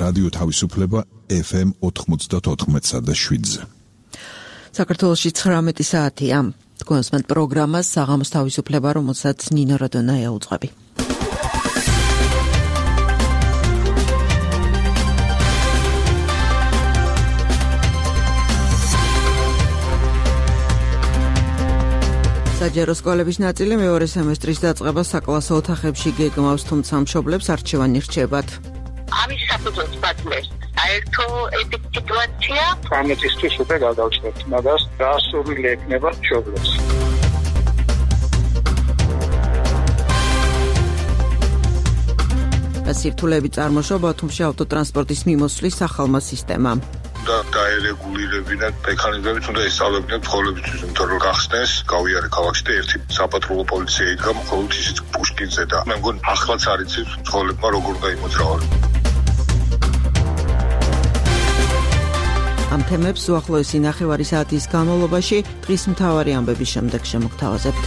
რადიო თავისუფლება FM 94.7-ზე. საქართველოში 19 საათია. თქვენსმენთ პროგრამას საღამოს თავისუფლება, რომელსაც ნინო რადონაია უძღვები. საჯარო სკოლების ნაწილი მეორე სემესტრის დაწყებას საკლასო ოთახებში გეგმავს, თუმცა მშობლებს არჩევანი რჩებათ. ამის საფუძველს ბატონებს საერთო სიტუაცია 18-ისთვის უკვე გადავწყვეტ, მაგას გასურვილი ექნება მშობლებს. სირთულეები წარმოშობა ბათუმში ავტოტრანსპორტის მიმოსვლის ახალმა სისტემამ. დაერეგულირებინათ მექანიზმებით, უნდა ესწავლებინათ ცხოვრებისთვის, იმიტომ რომ გახსნეს, გავიარე ქალაქში და ერთი საპატრულო პოლიცია იდგა მხოლოდ ისიც პუშკინზე და მე მგონი ახლაც არ იცით ცხოვრებმა როგორ უნდა იმოძრავონ. ამ თემებს უახლოესი ნახევარი საათის განმავლობაში დღის მთავარი ამბების შემდეგ შემოგთავაზებთ.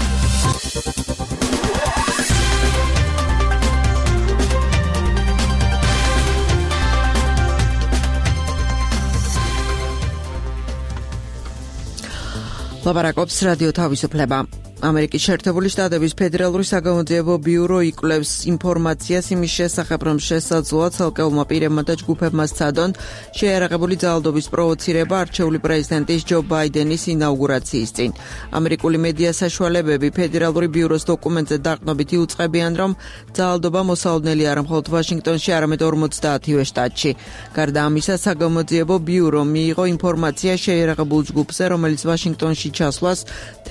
ლაპარაკობს რადიო თავისუფლება. ამერიკის შეერთებული შტატების ფედერალური საგამოძიებო ბიურო იკვლევს ინფორმაციას იმის შესახებ, რომ შესაძლოა ცალკეულმა პირებმა და ჯგუფებმა სცადონ შეიარაღებული ძალადობის პროვოცირება არჩეული პრეზიდენტის ჯო ბაიდენის ინაუგურაციის წინ. ამერიკული მედია საშუალებები ფედერალური ბიუროს დოკუმენტზე დაყრდნობით იუწყებიან, რომ ძალადობა მოსალოდნელი არა მხოლოდ ვაშინგტონში, არამედ 50-ვე შტატში. გარდა ამისა, საგამოძიებო ბიურო მიიღო ინფორმაცია შეიარაღებულ ჯგუფზე, რომელიც ვაშინგტონში ჩასვლას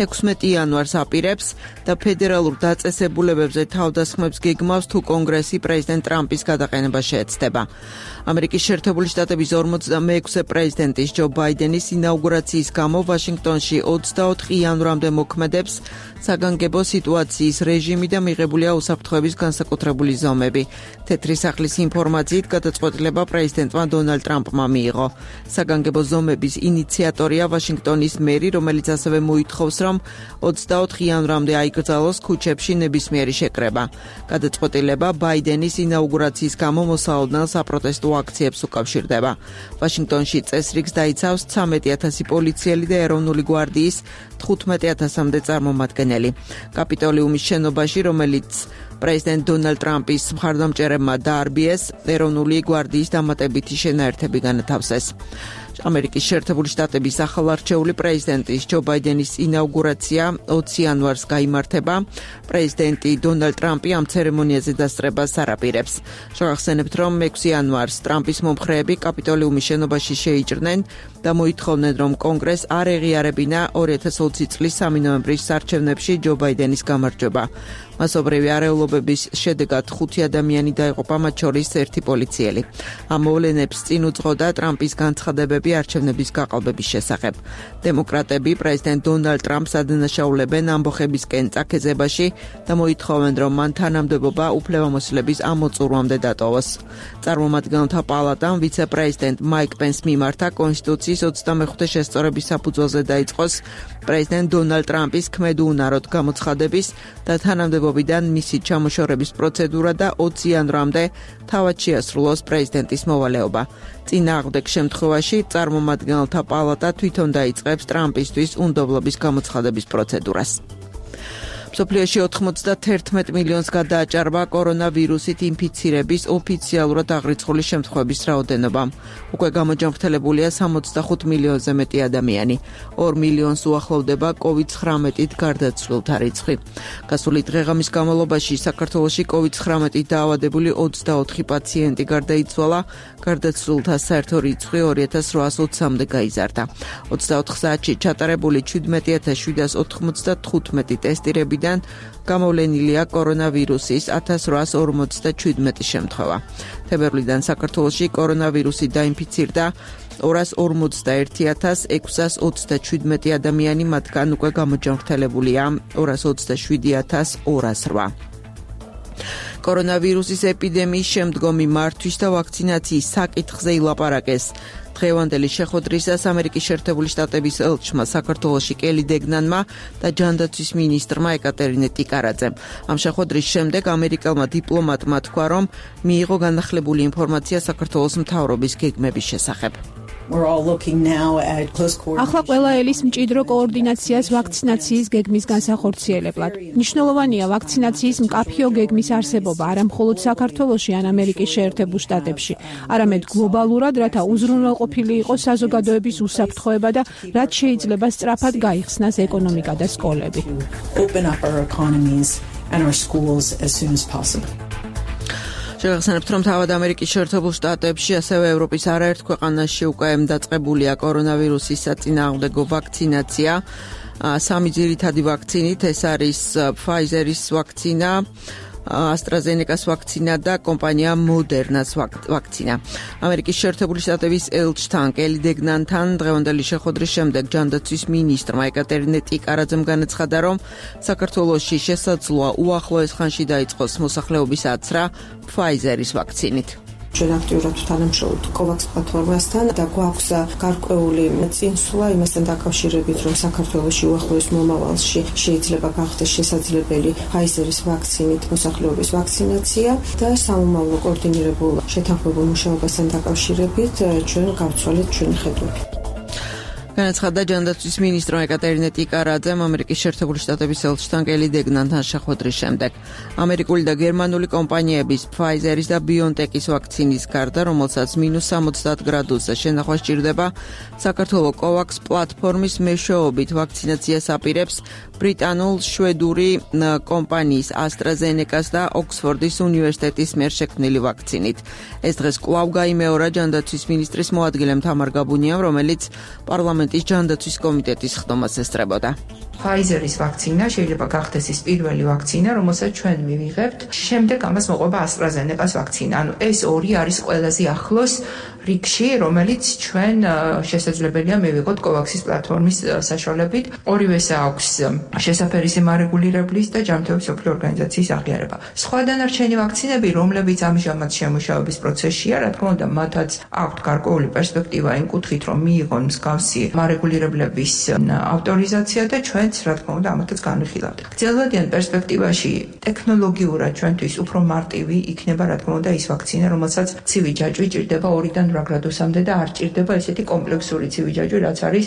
16 იანვარს აპირებს და ფედერალურ დაწესებულებებზე თავდასხმებს გეგმავს, თუ კონგრესი პრეზიდენტ ტრამპის გადაყენება შეეცდება. ამერიკის შეერთებული შტატების 46-ე პრეზიდენტის ჯო ბაიდენის ინაუგურაციის გამო ვაშინგტონში 24 იანვრამდე მოქმედებს საგანგებო სიტუაციის რეჟიმი და მიღებულია უსაფრთხოების განსაკუთრებული ზომები. თეთრი სახლის ინფორმაციით გადაწყვეტილება პრეზიდენტმა დონალდ ტრამპმა მიიღო. საგანგებო ზომების ინიციატორია ვაშინგტონის მერი, რომელიც ასევე მოითხოვს, რომ 24 იანვრამდე აიკრძალოს ქუჩებში ნებისმიერი შეკრება. გადაწყვეტილება ბაიდენის ინაუგურაციის გამო მოსალოდნელ საპროტესტო აქციებს უკავშირდება. ვაშინგტონში წესრიგს დაიცავს 13,000 პოლიციელი და ეროვნული გვარდიის 15,000-მდე წარმომადგენელი. კაპიტოლიუმის შენობაში, რომელიც პრეზიდენტ დონალდ ტრამპის მხარდამჭერებმა დაარბიეს, ეროვნული გვარდიის დამატებითი შენაერთები განათავსეს. ამერიკის შეერთებული შტატების ახალარჩეული პრეზიდენტის ჯო ბაიდენის ინაუგურაცია 20 იანვარს გაიმართება. პრეზიდენტი დონალდ ტრამპი ამ ცერემონიაზე დასწრებას არ აპირებს. შევახსენებთ, რომ 6 იანვარს ტრამპის მომხრეები კაპიტოლიუმის შენობაში შეიჭრნენ და მოითხოვნენ, რომ კონგრესს არ ეღიარებინა 2020 წლის 3 ნოემბრის არჩევნებში ჯო ბაიდენის გამარჯვება. მასობრივი არეულობების შედეგად 5 ადამიანი დაიღუპა, მათ შორის ერთი პოლიციელი. ამ მოვლენებს წინ უძღოდა ტრამპის განცხადებები არჩევნების გაყალბების შესახებ. დემოკრატები პრეზიდენტ დონალდ ტრამპს ადანაშაულებენ ამბოხებისკენ წაქეზებაში და მოითხოვენ, რომ მან თანამდებობა უფლებამოსილების ამოწურვამდე დატოვოს. წარმომადგენელთა პალატამ ვიცე-პრეზიდენტ მაიკ პენს მიმართა კონსტიტუციის 25 შესწორების საფუძველზე დაიწყოს პრეზიდენტ დონალდ ტრამპის ქმედუუნაროდ გამოცხადების და თანამდებობიდან მისი ჩამოშორების პროცედურა და 20 იანვრამდე თავად შეასრულოს პრეზიდენტის მოვალეობა. წინააღმდეგ შემთხვევაში წარმომადგენელთა პალატა თვითონ დაიწყებს ტრამპისთვის უნდობლობის გამოცხადების პროცედურას. მსოფლიოში 91 მილიონს გადააჭარბა კორონავირუსით ინფიცირების ოფიციალურად აღრიცხული შემთხვევების რაოდენობა. უკვე გამოჯანმრთელებულია 65 მილიონზე მეტი ადამიანი. 2 მილიონს უახლოვდება COVID-19-ით გარდაცვლილთა რიცხვი. გასული დღეღამის განმავლობაში საქართველოში COVID-19-ით დაავადებული 24 პაციენტი გარდაიცვალა, გარდაცვლილთა საერთო რიცხვი 2820-მდე გაიზარდა. 24 საათში ჩატარებული 17795 ტესტირებიდან გამოვლენილია კორონავირუსის 1857 შემთხვევა. თებერვლიდან საქართველოში კორონავირუსით დაინფიცირდა 251,627 ადამიანი, მათგან უკვე გამოჯანმრთელებულია 227,208. კორონავირუსის ეპიდემიის შემდგომი მართვის და ვაქცინაციის საკითხზე ილაპარაკეს დღევანდელი შეხვედრისას ამერიკის შეერთებული შტატების ელჩმა საქართველოში კელი დეგნანმა და ჯანდაცვის მინისტრმა ეკატერინე ტიკარაძემ. ამ შეხვედრის შემდეგ ამერიკელმა დიპლომატმა თქვა, რომ მიიღო განახლებული ინფორმაცია საქართველოს მთავრობის გეგმების შესახებ. ახლა ყველა ელის მჭიდრო კოორდინაციას ვაქცინაციის გეგმის განსახორციელებლად. მნიშვნელოვანია ვაქცინაციის მკაფიო გეგმის არსებობა არა მხოლოდ საქართველოში ან ამერიკის შეერთებულ შტატებში, არამედ გლობალურად, რათა უზრუნველყოფილი იყოს საზოგადოების უსაფრთხოება და რაც შეიძლება სწრაფად გაიხსნას ეკონომიკა და სკოლები. შეგახსენებთ, რომ თავად ამერიკის შეერთებულ შტატებში, ასევე ევროპის არაერთ ქვეყანაში უკვე დაწყებულია კორონავირუსის საწინააღმდეგო ვაქცინაცია. 3 ძირითადი ვაქცინით, ეს არის Pfizer-ის ვაქცინა, AstraZeneca-ს ვაქცინა და კომპანია Moderna-ს ვაქცინა. ამერიკის შეერთებული შტატების ელჩთან კელი დეგნანთან დღევანდელი შეხვედრის შემდეგ ჯანდაცვის მინისტრმა ეკატერინე ტიკარაძემ განაცხადა, რომ საქართველოში შესაძლოა უახლოეს ხანში დაიწყოს მოსახლეობის აცრა Pfizer-ის ვაქცინით. ჩვენ აქტიურად თანამშრომლობთ COVAX პლატფორმასთან და გვაქვს გარკვეული წინსვლა იმასთან დაკავშირებით, რომ საქართველოში უახლოეს მომავალში შეიძლება გახდეს შესაძლებელი Pfizer-ის ვაქცინით მოსახლეობის ვაქცინაცია და სამომავლო კოორდინირებულ შეთანხმებულ მუშაობასთან დაკავშირებით ჩვენ გავცვალეთ ჩვენი ხედვები. განაცხადა ჯანდაცვის მინისტრმა ეკატერინე ტიკარაძემ ამერიკის შეერთებული შტატების ელჩთან კელი დეგნანთან შეხვედრის შემდეგ. ამერიკული და გერმანული კომპანიების Pfizer-ის და BioNTech-ის ვაქცინის გარდა, რომელსაც -70 გრადუსზე შენახვა სჭირდება, საქართველოს COVAX პლატფორმის მეშვეობით ვაქცინაციას აპირებს ბრიტანულ-შვედური კომპანიის AstraZeneca-ს და ოქსფორდის უნივერსიტეტის მიერ შექმნილი ვაქცინით. ეს დღეს კვლავ გაიმეორა ჯანდაცვის მინისტრის მოადგილემ თამარ გაბუნიამ, რომელიც პარლამენტის ჯანდაცვის კომიტეტის ხდომას ესწრებოდა. Pfizer-ის ვაქცინა შეიძლება გახდეს ის პირველი ვაქცინა, რომელსაც ჩვენ მივიღებთ. შემდეგ ამას მოყვება AstraZeneca-ს ვაქცინა. ანუ ეს ორი არის ყველაზე ახლოს რიგში, რომელიც ჩვენ შესაძლებელია მივიღოთ COVAX-ის პლატფორმის საშუალებით. ორივეს აქვს შესაფერისი მარეგულირებლის და ჯანმრთელობის მსოფლიო ორგანიზაციის აღიარება. სხვა დანარჩენი ვაქცინები, რომლებიც ამჟამად შემუშავების პროცესშია, რა თქმა უნდა, მათაც აქვთ გარკვეული პერსპექტივა იმ კუთხით, რომ მიიღონ მსგავსი მარეგულირებლების ავტორიზაცია და ჩვენც, რა თქმა უნდა, ამათაც განვიხილავთ. გრძელვადიან პერსპექტივაში ტექნოლოგიურად ჩვენთვის უფრო მარტივი იქნება, რა თქმა უნდა, ის ვაქცინა, რომელსაც ცივი ჯაჭვი ჭირდება 2-დან 8 გრადუსამდე და არ ჭირდება ესეთი კომპლექსური ცივი ჯაჭვი, რაც არის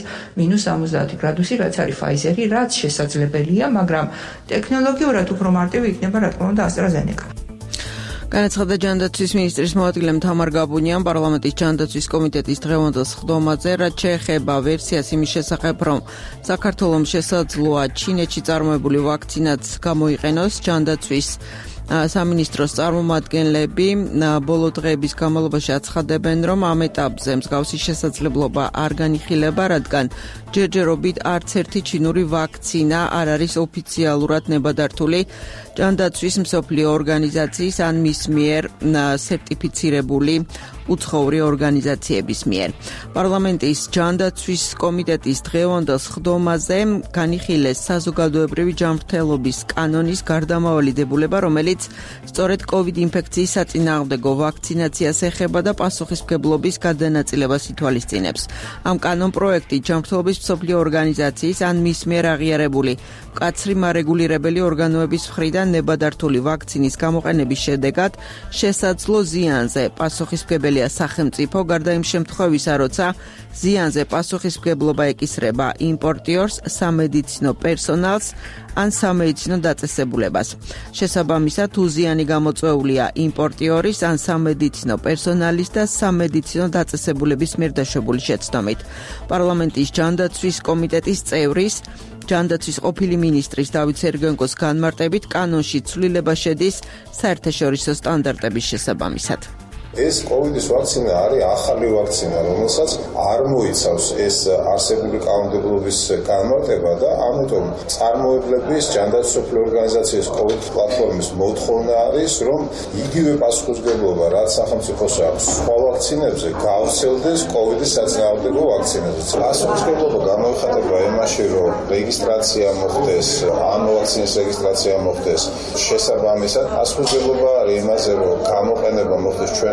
-70 გრადუსი, რაც არის Pfizer-ი, რაც შესაძლებელია, მაგრამ ტექნოლოგიურად უფრო მარტივი იქნება, რა თქმა უნდა, AstraZeneca. განაცხადა ჯანდაცვის მინისტრის მოადგილემ თამარ გაბუნიამ პარლამენტის ჯანდაცვის კომიტეტის დღევანდელ სხდომაზე, რაც შეეხება ვერსიას იმის შესახებ, რომ საქართველოს შესაძლოა ჩინეთში წარმოებული ვაქცინაც გამოიყენოს. ჯანდაცვის სამინისტროს წარმომადგენლები ბოლო დღეების განმავლობაში აცხადებენ, რომ ამ ეტაპზე მსგავსი შესაძლებლობა არ განიხილება, რადგან ჯერჯერობით არც ერთი ჩინური ვაქცინა არ არის ოფიციალურად ნებადართული ჯანდაცვის მსოფლიო ორგანიზაციის ან მის მიერ სერტიფიცირებული უცხოური ორგანიზაციების მიერ. პარლამენტის ჯანდაცვის კომიტეტის დღევანდელ სხდომაზე განიხილეს საზოგადოებრივი ჯანმრთელობის კანონის გარდამავალი დებულება, რომელიც სწორედ COVID ინფექციის საწინააღმდეგო ვაქცინაციას ეხება და პასუხისმგებლობის გადანაწილებას ითვალისწინებს. ამ კანონპროექტი ჯანმრთელობის მსოფლიო ორგანიზაციის ან მის მიერ აღიარებული მკაცრი მარეგულირებელი ორგანოების მხრიდან ნებადართული ვაქცინის გამოყენების შედეგად შესაძლო ზიანზე პასუხისმგებელია სახელმწიფო, გარდა იმ შემთხვევისა, როცა ზიანზე პასუხისმგებლობა ეკისრება იმპორტიორს, სამედიცინო პერსონალს ან სამედიცინო დაწესებულებას. შესაბამისად, თუ ზიანი გამოწვეულია იმპორტიორის ან სამედიცინო პერსონალის და სამედიცინო დაწესებულების მიერ დაშვებული შეცდომით. პარლამენტის ჯანდაცვის კომიტეტის წევრის ჯანდაცვის ყოფილი მინისტრის დავით სერგენკოს განმარტებით კანონში ცვლილება შედის საერთაშორისო სტანდარტების შესაბამისად. ეს COVID-ის ვაქცინა არის ახალი ვაქცინა, რომელსაც არ მოიცავს ეს არსებული კანონმდებლობის განმარტება და ამიტომ წარმოებლების ჯანდაცვის მსოფლიო ორგანიზაციის COVID პლატფორმის მოთხოვნა არის, რომ იგივე პასუხისმგებლობა, რაც სახელმწიფოს აქვს სხვა ვაქცინებზე, გავრცელდეს COVID-ის საწინააღმდეგო ვაქცინაზე. პასუხისმგებლობა გამოიხატება იმაში, რომ რეგისტრაცია მოხდეს, ამ ვაქცინის რეგისტრაცია მოხდეს. შესაბამისად, პასუხისმგებლობა არის იმაზე, რომ გამოყენება მოხდეს ჩვენ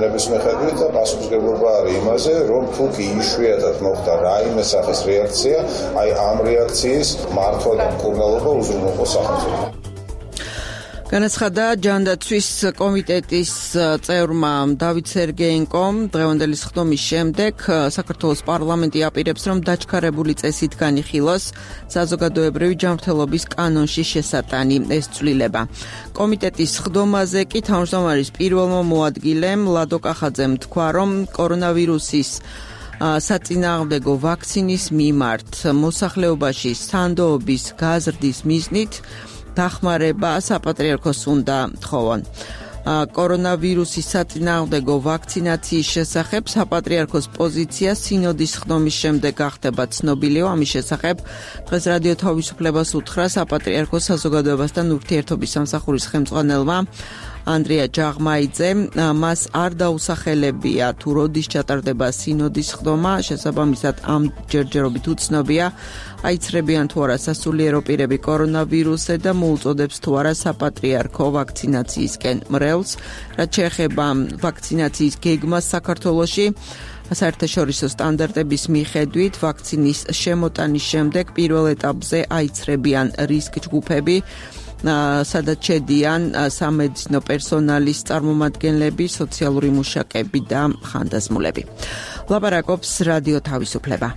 მოვლენების მიხედვით და პასუხისმგებლობა არის იმაზე, რომ თუ კი იშვიათად მოხდა რაიმე სახის რეაქცია, აი ამ რეაქციის მართვა და მკურნალობა უზრუნველყოს სახელმწიფო. განაცხადა ჯანდაცვის კომიტეტის წევრმა დავით სერგეენკომ დღევანდელი სხდომის შემდეგ საქართველოს პარლამენტი აპირებს, რომ დაჩქარებული წესით განიხილოს საზოგადოებრივი ჯანმრთელობის კანონში შესატანი ეს ცვლილება. კომიტეტის სხდომაზე კი თავმჯდომარის პირველმა მოადგილემ ლადო კახაძემ თქვა, რომ კორონავირუსის საწინააღმდეგო ვაქცინის მიმართ მოსახლეობაში სანდოობის გაზრდის მიზნით დახმარება საპატრიარქოს უნდა თხოვონ. კორონავირუსის საწინააღმდეგო ვაქცინაციის შესახებ საპატრიარქოს პოზიცია სინოდის სხდომის შემდეგ გახდება ცნობილი. ამის შესახებ დღეს რადიო თავისუფლებას უთხრა საპატრიარქოს საზოგადოებასთან ურთიერთობის სამსახურის ხელმძღვანელმა ანდრია ჯაღმაიძე. მას არ დაუსახელებია თუ როდის ჩატარდება სინოდის სხდომა, შესაბამისად ამ ჯერჯერობით უცნობია აიცრებიან თუ არა სასულიერო პირები კორონავირუსზე და მოუწოდებს თუ არა საპატრიარქო ვაქცინაციისკენ მრევლს. რაც შეეხება ვაქცინაციის გეგმას საქართველოში, საერთაშორისო სტანდარტების მიხედვით ვაქცინის შემოტანის შემდეგ პირველ ეტაპზე აიცრებიან რისკ ჯგუფები, სადაც შედიან სამედიცინო პერსონალის წარმომადგენლები, სოციალური მუშაკები და ხანდაზმულები. ლაპარაკობს რადიო თავისუფლება.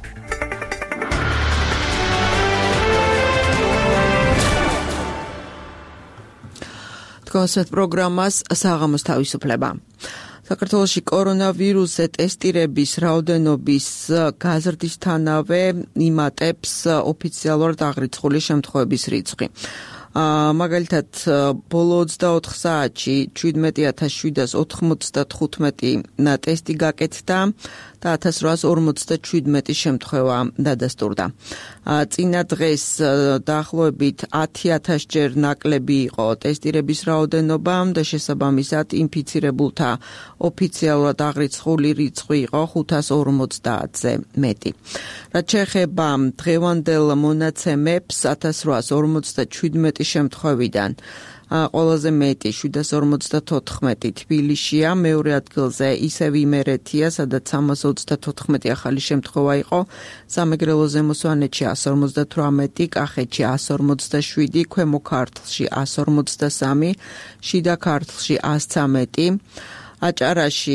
კონსერტ პროგრამას საღამოს თავისუფლება. საქართველოში კორონავირუსზე ტესტირების რაოდენობის გაზრდისთანავე იმატებს ოფიციალურად აღრიცხული შემთხვევების რიცხვი. მაგალითად, ბოლო 24 საათში 17795 ტესტი გაკეთდა და 1857 შემთხვევა დადასტურდა. წინა დღეს დაახლოებით 10000 ჯერ ნაკლები იყო ტესტირების რაოდენობა და შესაბამისად ინფიცირებულთა ოფიციალურად აღრიცხული რიცხვი იყო 550-ზე მეტი. რაც შეეხება დღევანდელ მონაცემებს, 1857 შემთხვევიდან ყველაზე მეტი 754 თბილისშია, მეორე ადგილზე ისევ იმერეთია, სადაც 334 ახალი შემთხვევა იყო, სამეგრელოზე მოსვანეთში 158, კახეთში 157, ქვემო ქართლში 153, შიდა ქართლში 113, აჭარაში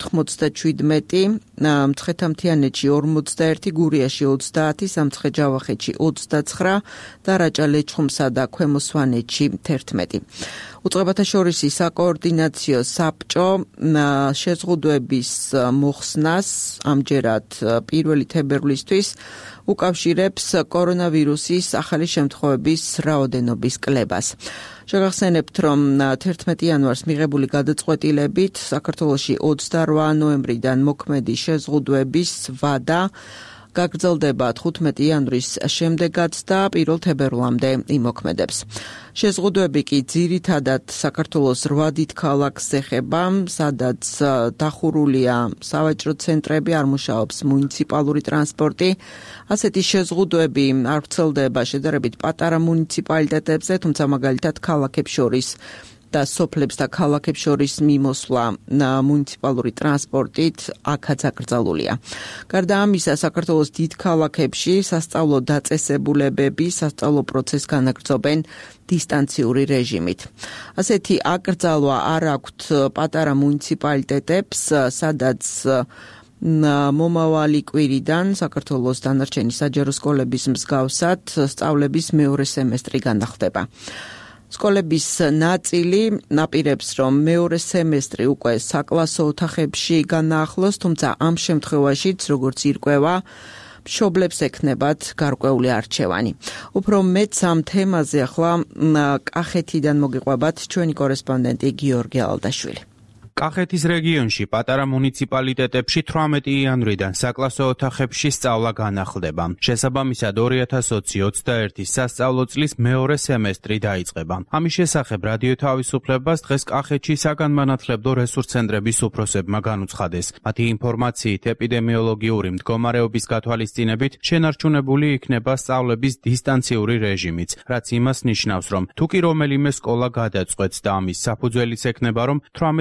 97, მცხეთა-მთიანეთში 41, გურიაში 30, სამცხე-ჯავახეთში 29 და რაჭა-ლეჩხუმსა და ქვემო სვანეთში 11. უწყებათა შორისი საკოორდინაციო საბჭო შეზღუდვების მოხსნას ამჯერად 1 თებერვლისთვის უკავშირებს კორონავირუსის ახალი შემთხვევების რაოდენობის კლებას. შეგახსენებთ, რომ 11 იანვარს მიღებული გადაწყვეტილებით საქართველოში 28 ნოემბრიდან მოქმედი შეზღუდვების ვადა გაგრძელდება 15 იანვრის შემდეგაც და 1 თებერვლამდე იმოქმედებს. შეზღუდვები კი ძირითადად საქართველოს 8 დიდ ქალაქს ეხება, სადაც დახურულია სავაჭრო ცენტრები, არ მუშაობს მუნიციპალური ტრანსპორტი. ასეთი შეზღუდვები არ ვრცელდება შედარებით პატარა მუნიციპალიტეტებზე, თუმცა მაგალითად ქალაქებს შორის და სოფლებს და ქალაქებს შორის მიმოსვლა მუნიციპალური ტრანსპორტით აქაც აკრძალულია. გარდა ამისა, საქართველოს დიდ ქალაქებში სასწავლო დაწესებულებები სასწავლო პროცესს განაგრძობენ დისტანციური რეჟიმით. ასეთი აკრძალვა არ აქვთ პატარა მუნიციპალიტეტებს, სადაც მომავალი კვირიდან საქართველოს დანარჩენი საჯარო სკოლების მსგავსად სწავლების მეორე სემესტრი განახლდება. სკოლების ნაწილი აპირებს, რომ მეორე სემესტრი უკვე საკლასო ოთახებში განაახლოს, თუმცა ამ შემთხვევაშიც, როგორც ირკვევა, მშობლებს ექნებათ გარკვეული არჩევანი. უფრო მეტს ამ თემაზე ახლა კახეთიდან მოგიყვებათ ჩვენი კორესპონდენტი გიორგი ალდაშვილი. კახეთის რეგიონში პატარა მუნიციპალიტეტებში 18 იანვრიდან საკლასო ოთახებში სწავლა განახლდება. შესაბამისად 2021 სასწავლო წლის მეორე სემესტრი დაიწყება. ამის შესახებ რადიო თავისუფლებას დღეს კახეთში საგანმანათლებლო რესურს ცენტრების უფროსებმა განუცხადეს. მათი ინფორმაციით ეპიდემიოლოგიური მდგომარეობის გათვალისწინებით შენარჩუნებული იქნება სწავლების დისტანციური რეჟიმიც, რაც იმას ნიშნავს, რომ თუ კი რომელიმე სკოლა გადაწყვეტს და ამის საფუძველიც ექნება, რომ 18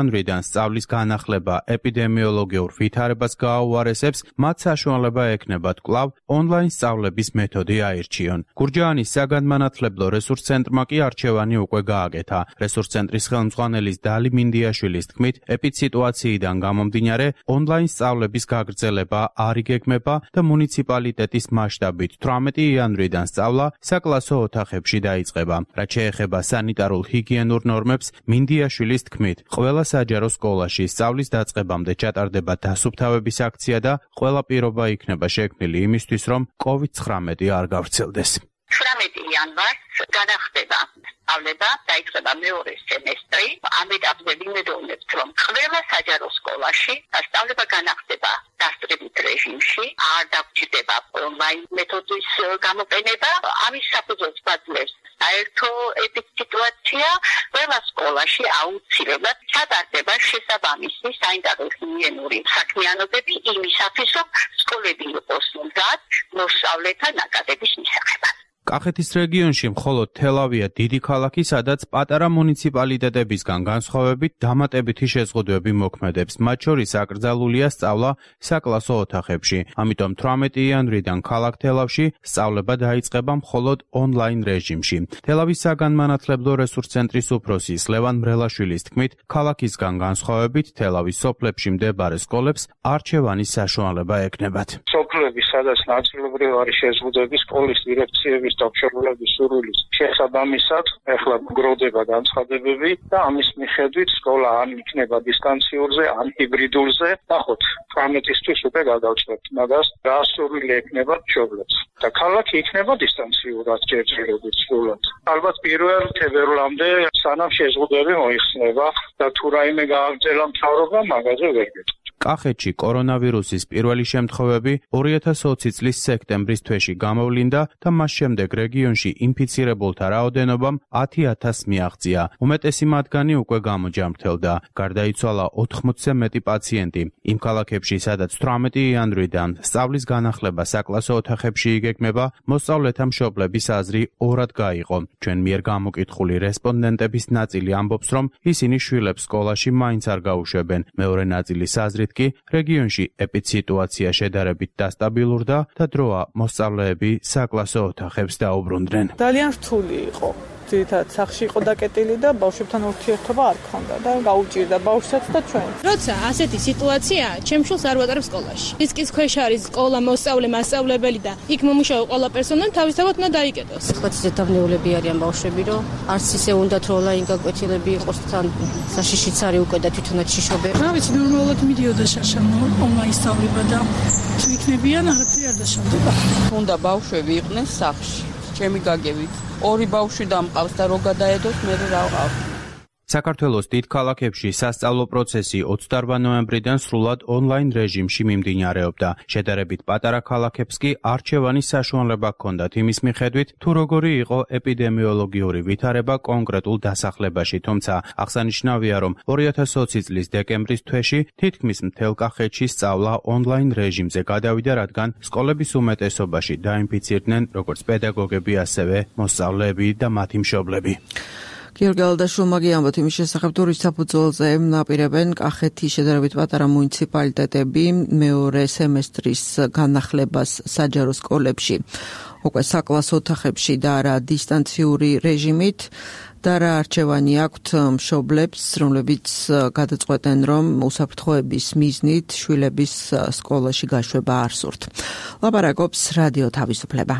იანვრიდან სწავლის განახლება ეპიდემიოლოგიურ ვითარებას გააუარესებს, მათ საშუალება ექნებათ კვლავ ონლაინ სწავლების მეთოდი აირჩიონ. გურჯაანის საგანმანათლებლო რესურს ცენტრმა კი არჩევანი უკვე გააკეთა. რესურს ცენტრის ხელმძღვანელის დალი მინდიაშვილის თქმით, ეპიდსიტუაციიდან გამომდინარე, ონლაინ სწავლების გაგრძელება არ იგეგმება და მუნიციპალიტეტის მასშტაბით 18 იანვრიდან სწავლა საკლასო ოთახებში დაიწყება. რაც შეეხება სანიტარულ ჰიგიენურ ნორმებს, მინდიაშვილის თქმით, ყველა საჯარო სკოლაში სწავლის დაწყებამდე ჩატარდება დასუფთავების აქცია და ყველა პირობა იქნება შექმნილი იმისთვის, რომ COVID-19 არ გავრცელდეს. 18 იანვარს განახდება სწავლება, დაიწყება მეორე სემესტრი. ამ ეტაპზე ვიმედოვნებთ, რომ ყველა საჯარო სკოლაში სწავლება განახდება დასწრებით რეჟიმში, არ დაგჭირდება ონლაინ მეთოდის გამოყენება. ამის საფუძველს ბაძლევს საერთო ეპიდსიტუაცია. ყველა სკოლაში აუცილებლად ჩატარდება შესაბამისი სანიტარო-ჰიგიენური საქმიანობები იმისათვის, რომ სკოლები იყოს მზად მოსწავლეთა ნაკადების მისაღებად. კახეთის რეგიონში მხოლოდ თელავია დიდი ქალაქი, სადაც პატარა მუნიციპალიტეტებისგან განსხვავებით დამატებითი შეზღუდვები მოქმედებს. მათ შორის აკრძალულია სწავლა საკლასო ოთახებში. ამიტომ 18 იანვრიდან ქალაქ თელავში სწავლება დაიწყება მხოლოდ ონლაინ რეჟიმში. თელავის საგანმანათლებლო რესურს ცენტრის უფროსის ლევან მრელაშვილის თქმით, ქალაქისგან განსხვავებით თელავის სოფლებში მდებარე სკოლებს არჩევანის საშუალება ექნებათ. სოფლები, სადაც ნაწილობრივ არის შეზღუდვები სკოლის დირექციების და მშობლების სურვილის შესაბამისად, ახლა გროვდება განცხადებები და ამის მიხედვით სკოლა ან იქნება დისტანციურზე, ან ჰიბრიდულზე. ნახოთ, 18-ისთვის უკვე გადავწყვეტ მაგას, რა სურვილი ექნება მშობლებს. და ქალაქი იქნება დისტანციურად ჯერჯერობით სრულად. ალბათ 1 თებერვლამდე სანამ შეზღუდვები მოიხსნება და თუ რაიმე გააგრძელა მთავრობა, მაგაზე ვერ გეტყვით. კახეთში კორონავირუსის პირველი შემთხვევები 2020 წლის სექტემბრის თვეში გამოვლინდა და მას შემდეგ რეგიონში ინფიცირებულთა რაოდენობამ 10,000 მიაღწია. უმეტესი მათგანი უკვე გამოჯამრთელდა. გარდაიცვალა 80-ზე მეტი პაციენტი. იმ ქალაქებში, სადაც 18 იანვრიდან სწავლის განახლება საკლასო ოთახებში იგეგმება, მოსწავლეთა მშობლების აზრი ორად გაიყო. ჩვენ მიერ გამოკითხული რესპონდენტების ნაწილი ამბობს, რომ ისინი შვილებს სკოლაში მაინც არ გაუშვებენ. მეორე ნაწილის აზრით კი რეგიონში ეპიდსიტუაცია შედარებით დასტაბილურდა და დროა მოსწავლეები საკლასო ოთახებს დაუბრუნდნენ. ძალიან რთული იყო. ძირითადად სახში იყო დაკეტილი და ბავშვებთან ურთიერთობა არ ჰქონდა და გაუჭირდა ბავშვსაც და ჩვენ. როცა ასეთი სიტუაციაა, ჩემ შვილს არ ვატარებ სკოლაში. რისკის ქვეშ არის სკოლა, მოსწავლე, მასწავლებელი და იქ მომუშავე ყველა პერსონალი თავისთავად უნდა დაიკეტოს. ხოც ზედავნეულები არიან ბავშვები, რომ არც ისე უნდათ რომ ონლაინ გაკვეთილები იყოს თან საშიშიც არის უკვე და თვითონაც შიშობენ. რა ვიცი, ნორმალურად მიდიოდა შაშანო ონლაინ სწავლება და თუ იქნებიან არაფერი არ დაშავდება. უნდა ბავშვები იყვნენ სახლში. ჩემი გაგებით. 2 ბავშვი დამყავს და რო გადაედოს მე რა ვყავ. საქართველოს დიდ ქალაქებში სასწავლო პროცესი 28 ნოემბრიდან სრულად ონლაინ რეჟიმში მიმდინარეობდა. შედარებით პატარა ქალაქებს კი არჩევანის საშუალება ჰქონდათ იმის მიხედვით, თუ როგორი იყო ეპიდემიოლოგიური ვითარება კონკრეტულ დასახლებაში. თუმცა აღსანიშნავია, რომ 2020 წლის დეკემბრის თვეში თითქმის მთელ კახეთში სწავლა ონლაინ რეჟიმზე გადავიდა, რადგან სკოლების უმეტესობაში დაინფიცირდნენ როგორც პედაგოგები, ასევე მოსწავლეები და მათი მშობლები. გიორგი ალდაშვილმა გიამბოთ იმის შესახებ, თუ რის საფუძველზე აპირებენ კახეთის შედარებით პატარა მუნიციპალიტეტები მეორე სემესტრის განახლებას საჯარო სკოლებში, უკვე საკლასო ოთახებში და არა დისტანციური რეჟიმით და რა არჩევანი აქვთ მშობლებს, რომლებიც გადაწყვეტენ, რომ უსაფრთხოების მიზნით შვილების სკოლაში გაშვება არ სურთ. ლაპარაკობს რადიო თავისუფლება.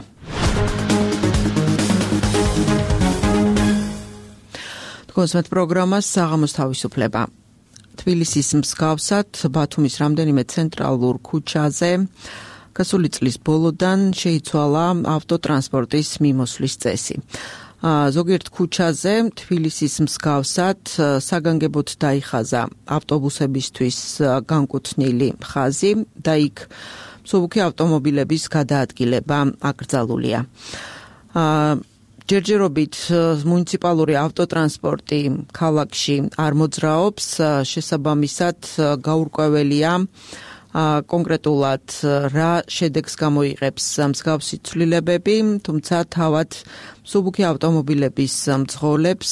კონსვეთ პროგრამას საღამოს თავისუფლება. თბილისის მსგავსად ბათუმის რამდენიმე ცენტრალურ ქუჩაზე გასული წლის ბოლოდან შეიცვალა ავტოტრანსპორტის მიმოსვლის წესი. ზოგიერთ ქუჩაზე თბილისის მსგავსად საგანგებოდ დაიხაზა ავტობუსებისთვის განკუთვნილი ხაზი და იქ მსუბუქი ავტომობილების გადაადგილება აკრძალულია. ჯერჯერობით მუნიციპალური ავტოტრანსპორტი ქალაქში არ მოძრაობს, შესაბამისად გაურკვეველია კონკრეტულად რა შედეგს გამოიღებს მსგავსი ცვლილებები, თუმცა თავად მსუბუქი ავტომობილების მძღოლებს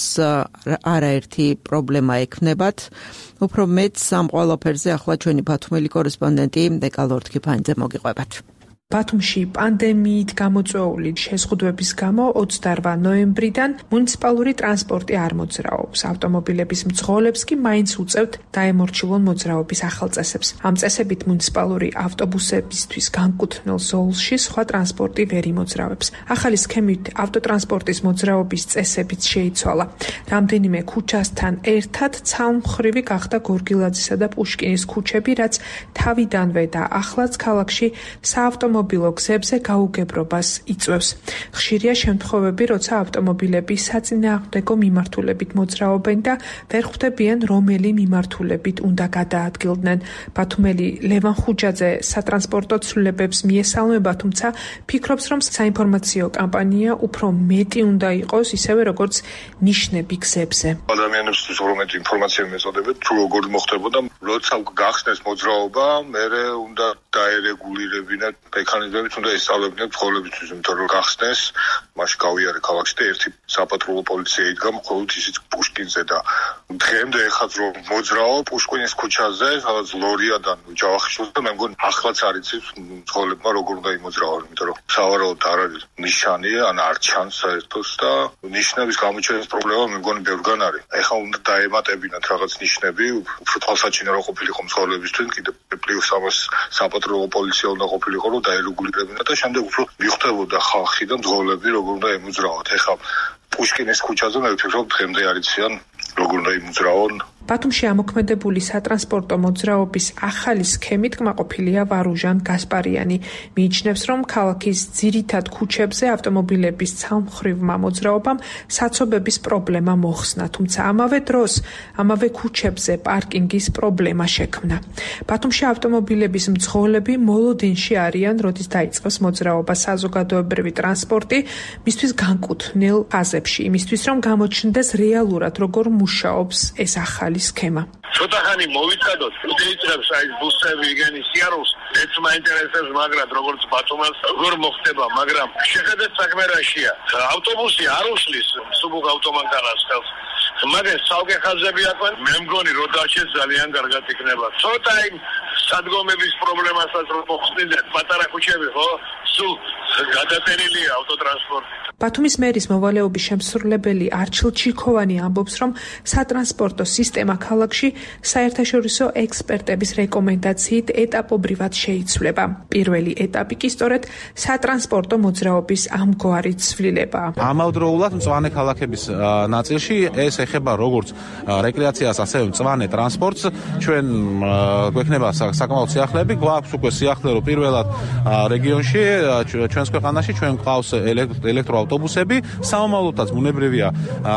არაერთი პრობლემა ექნებათ. უფრო მეც ამ ყველაფერზე ახლა ჩვენი ბათუმელი კორესპონდენტი დეკალორდ ქიფანიძე მოგიყვებათ. ბათუმში პანდემიით გამოწვეული შეზღუდვების გამო 28 ნოემბრიდან მუნიციპალური ტრანსპორტი არ მოძრაობს. ავტომობილების მძღოლებს კი მაინც უწევთ დაემორჩილონ მოძრაობის ახალ წესებს. ამ წესებით მუნიციპალური ავტობუსებისთვის განკუთვნილ ზოლში სხვა ტრანსპორტი ვერ იმოძრავებს. ახალი სქემით ავტოტრანსპორტის მოძრაობის წესებიც შეიცვალა. რამდენიმე ქუჩასთან ერთად ცალმხრივი გახდა გორგილაძისა და პუშკინის ქუჩები, რაც თავიდანვე და ახლაც ქალაქში საავტომობილო გზებზე გაუგებრობას იწვევს. ხშირია შემთხვევები, როცა ავტომობილები საწინააღმდეგო მიმართულებით მოძრაობენ და ვერ ხვდებიან, რომელი მიმართულებით უნდა გადაადგილდნენ. ბათუმელი ლევან ხუჯაძე სატრანსპორტო ცვლილებებს მიესალმება, თუმცა ფიქრობს, რომ საინფორმაციო კამპანია უფრო მეტი უნდა იყოს, ისევე როგორც ნიშნები გზებზე. ადამიანებისთვის რომელი ინფორმაცია მეწოდებათ, თუ როგორ მოხდებოდა, როცა გახსნეს მოძრაობა, მერე უნდა დაერეგულირებინათ მექანიზმებით, უნდა ესწავლებინათ მძღოლებისთვის, იმიტომ რომ გახსნეს, მაშინ გავიარე ქალაქში და ერთი საპატრულო პოლიცია იდგა მხოლოდ ისიც პუშკინზე და დღემდე ეხაც რომ მოძრაო პუშკინის ქუჩაზე, სადაც ლორიადან ჯავახიშვილს და მე მგონი ახლაც არ იცის მძღოლებმა როგორ უნდა იმოძრავონ, იმიტომ რომ სავარაუდოდ არ არის ნიშანი, ან არ ჩანს საერთოდ და ნიშნების გამოჩენის პრობლემა მე მგონი ბევრგან არის. ეხლა უნდა დაემატებინათ რაღაც ნიშნები, უფრო თვალსაჩინო რო ყოფილიყო მძღოლებისთვის, კიდე პლუს ამას საპატრულო პოლიცია უნდა ყოფილიყო, რომ დაერეგულირებინა და შემდეგ უფრო მიხვდებოდა ხალხი და მძღოლები როგორ უნდა ემოძრავოთ. ეხლა პუშკინის ქუჩაზე მე ვფიქრობ დღემდე არ იციან როგორ უნდა იმოძრავონ. ბათუმში ამოქმედებული სატრანსპორტო მოძრაობის ახალი სქემით კმაყოფილია ვარუჟან გასპარიანი. მიიჩნევს, რომ ქალაქის ძირითად ქუჩებზე ავტომობილების ცალმხრივმა მოძრაობამ საცობების პრობლემა მოხსნა, თუმცა ამავე დროს ამავე ქუჩებზე პარკინგის პრობლემა შექმნა. ბათუმში ავტომობილების მძღოლები მოლოდინში არიან, როდის დაიწყოს მოძრაობა საზოგადოებრივი ტრანსპორტი მისთვის განკუთვნილ ფაზებში, იმისთვის რომ გამოჩნდეს რეალურად როგორ მუშაობს ეს ახალი სქემა. ცოტა ხანი მოვიწყდოთ, დაიწყებს აი ბუსები იგენი სიარულს, ეც მაინტერესებს, მაგრამ როგორც ბათუმელს როგორ მოხდება, მაგრამ შეხედეთ საქმე რაშია. ავტობუსი არ უშლის მსუბუქ ავტომანქანას ხელს. მაგრამ ცალკე ხაზები აქვენ, მე მგონი რომ დარჩეს ძალიან კარგად იქნება. ცოტა იმ სადგომების პრობლემასაც რომ მოხსნიდნენ, პატარა ქუჩები ხო? სულ გადატერილია ავტოტრანსპორტი. ბათუმის მერის მოვალეობის შემსრულებელი არჩილ ჩიქოვანი ამბობს, რომ სატრანსპორტო სისტემა ქალაქში საერთაშორისო ექსპერტების რეკომენდაციით ეტაპობრივად შეიცვლება. პირველი ეტაპი კი სწორედ სატრანსპორტო მოძრაობის ამგვარი ცვლილებაა. ამავდროულად მწვანე ქალაქების ნაწილში ეს ეხება როგორც რეკრეაციას, ასევე მწვანე ტრანსპორტს. ჩვენ გვექნება საკმაოდ სიახლეები, გვაქვს უკვე სიახლე, რომ პირველად რეგიონში ჩვენს ქვეყანაში ჩვენ გვყავს ელექტროავტობუსები, სამომავლოდაც ბუნებრივია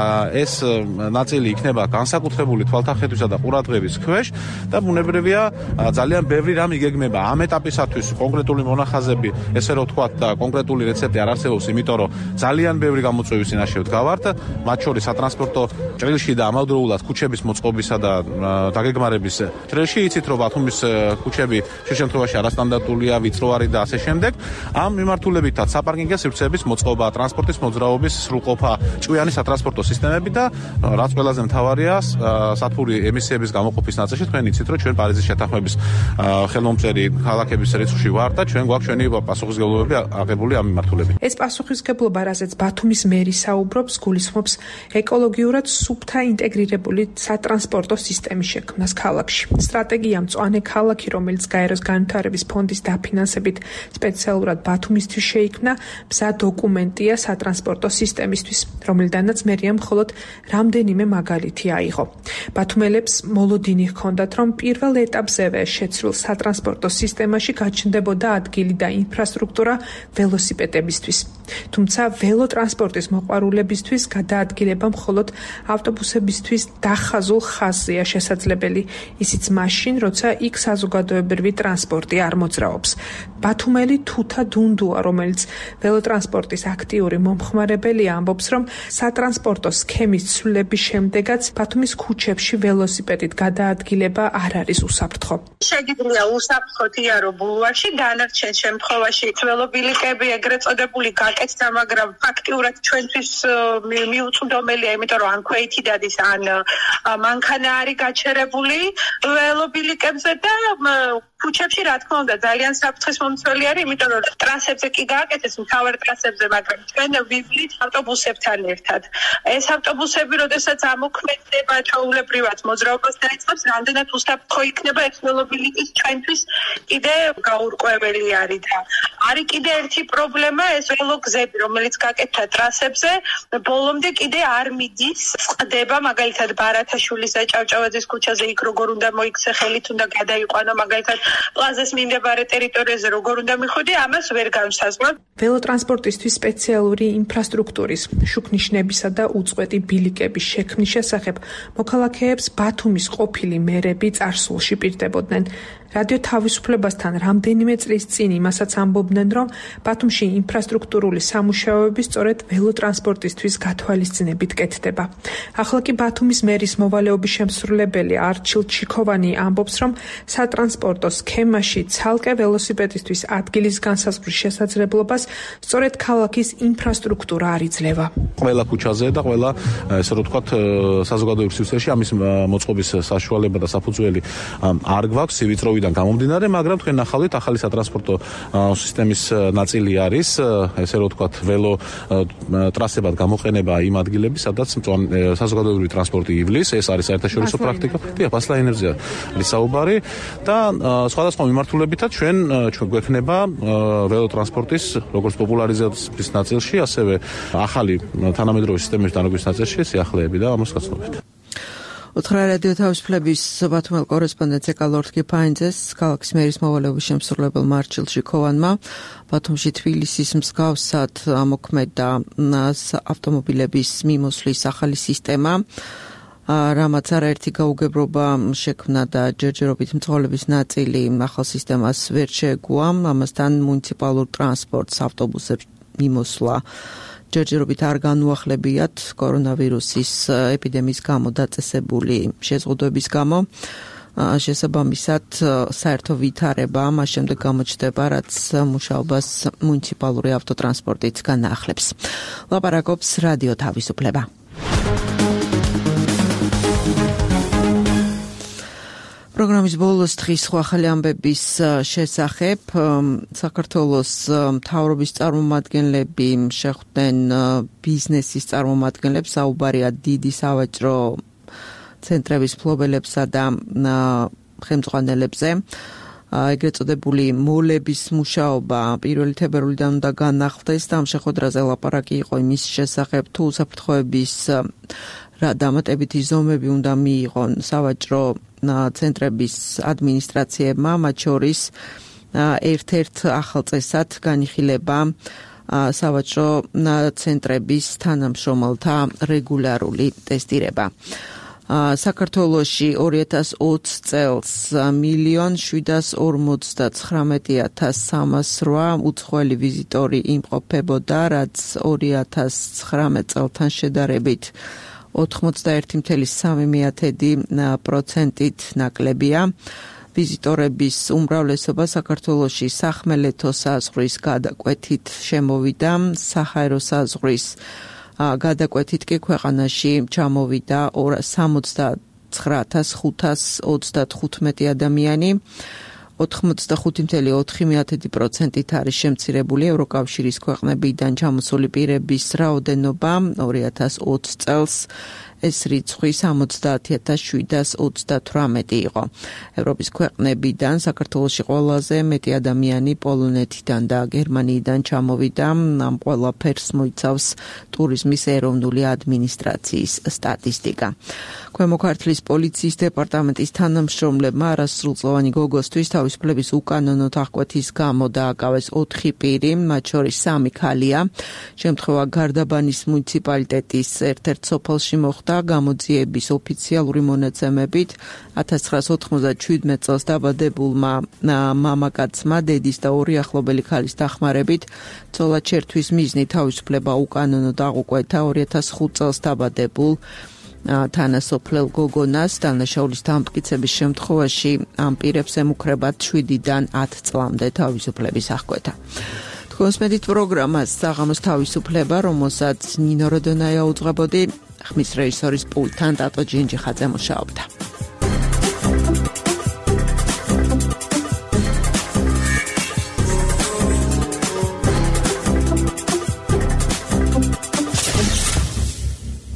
ეს ნაწილი იქნება განსაკუთრებული თვალთახედვისა და ყურადღების ქვეშ და ბუნებრივია ძალიან ბევრი რამ იგეგმება. ამ ეტაპისათვის კონკრეტული მონახაზები, ესე რომ ვთქვათ, და კონკრეტული რეცეპტი არ არსებობს, იმიტომ რომ ძალიან ბევრი გამოწვევის წინაშე ვდგავართ, მათ შორის სატრანსპორტო ჭრილში და ამავდროულად ქუჩების მოწყობისა და დაგეგმარების ჭრილში. იცით, რომ ბათუმის ქუჩები შე შემთხვევაში არასტანდარტულია, ვიწროარი და ასე შემდეგ. ამ მიმართულებითაც საპარკინგო სივრცეების მოწყობა, ტრანსპორტის მოძრაობის სრულყოფა, ჭკვიანი სატრანსპორტო სისტემები და რაც ყველაზე მთავარია, სათბური ემისიების გამოყოფის ნაწილში თქვენ იცით, რომ ჩვენ პარიზის შეთანხმების ხელმომწერი ქალაქების რიცხვში ვართ და ჩვენ გვაქვს ჩვენი პასუხისმგებლობები აღებული ამ მიმართულებით. ეს პასუხისმგებლობა, რაზეც ბათუმის მერი საუბრობს, გულისხმობს ეკოლოგიურად სუფთა ინტეგრირებული სატრანსპორტო სისტემის შექმნას ქალაქში. სტრატეგია მწვანე ქალაქი, რომელიც გაეროს განვითარების ფონდის დაფინანსებით სპეციალურად ბათუმისთვის შეიქმნა, მზა დოკუმენტია სატრანსპორტო სისტემისთვის, რომელიდანაც მერიამ მხოლოდ რამდენიმე მაგალითი აიღო. ბათუმელებს მოლოდინი ჰქონდათ, რომ პირველ ეტაპზევე შეცვლილ სატრანსპორტო სისტემაში გაჩნდებოდა ადგილი და ინფრასტრუქტურა ველოსიპედებისთვის. თუმცა ველოტრანსპორტის მოყვარულებისთვის გადაადგილება მხოლოდ ავტობუსებისთვის დახაზულ ხაზზეა შესაძლებელი, ისიც მაშინ, როცა იქ საზოგადოებრივი ტრანსპორტი არ მოძრაობს. ბათუმელი თუთა დუნდუა, რომელიც ველოტრანსპორტის აქტიური მომხმარებელია, ამბობს, რომ სატრანსპორტო სქემის ცვლილების შემდეგაც ბათუმის ქუჩებში ველოსიპედით გადაადგილება არ არის უსაფრთხო. შეგიძლია უსაფრთხოდ იარო ბულვარში, დანარჩენ შემთხვევაში ველობილიკები ეგრეთ წოდებული გაკეთდა, მაგრამ ფაქტიურად ჩვენთვის მიუწვდომელია, იმიტომ რომ ან ქვეითი დადის, ან მანქანა არის გაჩერებული ველობილიკებზე და ქუჩებში რა თქმა უნდა ძალიან საფრთხის მომცველი არის, იმიტომ რომ ტრასებზე კი გააკეთეს, მთავარ ტრასებზე, მაგრამ ჩვენ ვიბლით ავტობუსებთან ერთად. ეს ავტობუსები, როდესაც ამოქმედება ჩვეულებრივად მოძრაობას დაიწყებს, რამდენად უსაფრთხო იქნება ეს ველობილიკის ჩვენთვის კიდე გაურკვეველი არის და არის კიდე ერთი პრობლემა, ეს ველოგზები, რომელიც გაკეთდა ტრასებზე, ბოლომდე კიდე არ მიდის, წყდება, მაგალითად ბარათაშვილის და ჭავჭავაძის ქუჩაზე იქ როგორ უნდა მოიქცე ხელით, უნდა გადაიყვანო, მაგალითად პლაზას მიმდებარე ტერიტორიაზე როგორ უნდა მიხვიდე, ამას ვერ განსაზღვრებ. ველოტრანსპორტისთვის სპეციალური ინფრასტრუქტურის, შუქნიშნებისა და უწყვეტი ბილიკების შექმნის შესახებ მოქალაქეებს ბათუმის ყოფილი მერები წარსულში პირდებოდნენ. რადიო თავისუფლებასთან რამდენიმე წლის წინ იმასაც ამბობდნენ, რომ ბათუმში ინფრასტრუქტურული სამუშაოები სწორედ ველოტრანსპორტისთვის გათვალისწინებით კეთდება. ახლა კი ბათუმის მერის მოვალეობის შემსრულებელი არჩილ ჩიქოვანი ამბობს, რომ სატრანსპორტო სქემაში ცალკე ველოსიპედისთვის ადგილის განსაზღვრის შესაძლებლობას სწორედ ქალაქის ინფრასტრუქტურა არ იძლევა. ყველა ქუჩაზე და ყველა ესე რომ ვთქვათ საზოგადოებრივ სივრცეში ამის მოწყობის საშუალება და საფუძველი არ გვაქვს სივიწროვიდან გამომდინარე, მაგრამ თქვენ ნახავთ ახალი სატრანსპორტო სისტემის ნაწილი არის, ესე რომ ვთქვათ ველო ტრასებად გამოყენება იმ ადგილების, სადაც საზოგადოებრივი ტრანსპორტი ივლის, ეს არის საერთაშორისო პრაქტიკა. დიახ, ბასლაინებზე არის საუბარი და სხვადასხვა მიმართულებითაც ჩვენ გვექნება ველოტრანსპორტის როგორც პოპულარიზაციის ნაწილში, ასევე ახალი თანამედროვე სისტემების დანერგვის ნაწილში სიახლეები და ამოსკაცობით. უთხრა რადიო თავისუფლების ბათუმელ კორესპონდენტს ეკალორთ გიფაინძეს, ქალაქის მერის მოვალეობის შემსრულებელმა არჩილ ჩიქოვანმა ბათუმში თბილისის მსგავსად ამოქმედა ავტომობილების მიმოსვლის ახალი სისტემა, რამაც არაერთი გაუგებრობა შექმნა და ჯერჯერობით მძღოლების ნაწილი ახალ სისტემას ვერ შეეგუა, ამასთან მუნიციპალურ ტრანსპორტს ავტობუსებს მიმოსვლა ჯერჯერობით არ განუახლებიათ კორონავირუსის ეპიდემიის გამო დაწესებული შეზღუდვების გამო. შესაბამისად საერთო ვითარება მას შემდეგ გამოჩნდება, რაც მუშაობას მუნიციპალური ავტოტრანსპორტით განაახლებს. ლაპარაკობს რადიო თავისუფლება. პროგრამის ბოლოს დღის სხვა ახალი ამბების შესახებ საქართველოს მთავრობის წარმომადგენლები შეხვდნენ ბიზნესის წარმომადგენლებს, საუბარია დიდი სავაჭრო ცენტრების მფლობელებსა და ხელმძღვანელებზე. ეგრეთ წოდებული მოლების მუშაობა 1 თებერვლიდან უნდა განახლდეს და ამ შეხვედრაზე ლაპარაკი იყო იმის შესახებ, თუ უსაფრთხოების რა დამატებითი ზომები უნდა მიიღონ სავაჭრო ცენტრების ადმინისტრაციებმა, მათ შორის ერთ-ერთ ახალ წესად განიხილება სავაჭრო ცენტრების თანამშრომელთა რეგულარული ტესტირება. საქართველოში 2020 წელს 1,759,308 უცხოელი ვიზიტორი იმყოფებოდა, რაც 2019 წელთან შედარებით 81,3%-ით ნაკლებია. ვიზიტორების უმრავლესობა საქართველოში სახმელეთო საზღვრის გადაკვეთით შემოვიდა, საჰაერო საზღვრის გადაკვეთით კი ქვეყანაში ჩამოვიდა 69,535 ადამიანი. 85,4%-ით არის შემცირებული ევროკავშირის ქვეყნებიდან ჩამოსული პირების რაოდენობა 2020 წელს. ეს რიცხვი 70,728 იყო. ევროპის ქვეყნებიდან საქართველოში ყველაზე მეტი ადამიანი პოლონეთიდან და გერმანიიდან ჩამოვიდა. ამ ყველაფერს მოიცავს ტურიზმის ეროვნული ადმინისტრაციის სტატისტიკა. ქვემო ქართლის პოლიციის დეპარტამენტის თანამშრომლებმა არასრულწლოვანი გოგოსთვის თავის თავისუფლების უკანონო აღკვეთის გამო დააკავეს 4 პირი, მათ შორის 3 ქალია. შემთხვევა გარდაბანის მუნიციპალიტეტის ერთ-ერთ სოფელში მოხდა. გამოძიების ოფიციალური მონაცემებით 1997 წელს დაბადებულმა მამაკაცმა დედის და 2 ახლობელი ქალის დახმარებით ცოლად შერთვის მიზნით თავისუფლება უკანონოდ აღუკვეთა 2005 წელს დაბადებულ თანასოფლელ გოგონას. დანაშაულის დამტკიცების შემთხვევაში ამ პირებს ემუქრებათ 7-დან 10 წლამდე თავისუფლების აღკვეთა. თქვენს მედით პროგრამას საღამოს თავისუფლება, რომელსაც ნინო როდონაია უძღვებოდი, ხმის რეჟისორის პულტთან ტატო ჯინჯიხაძე მუშაობდა.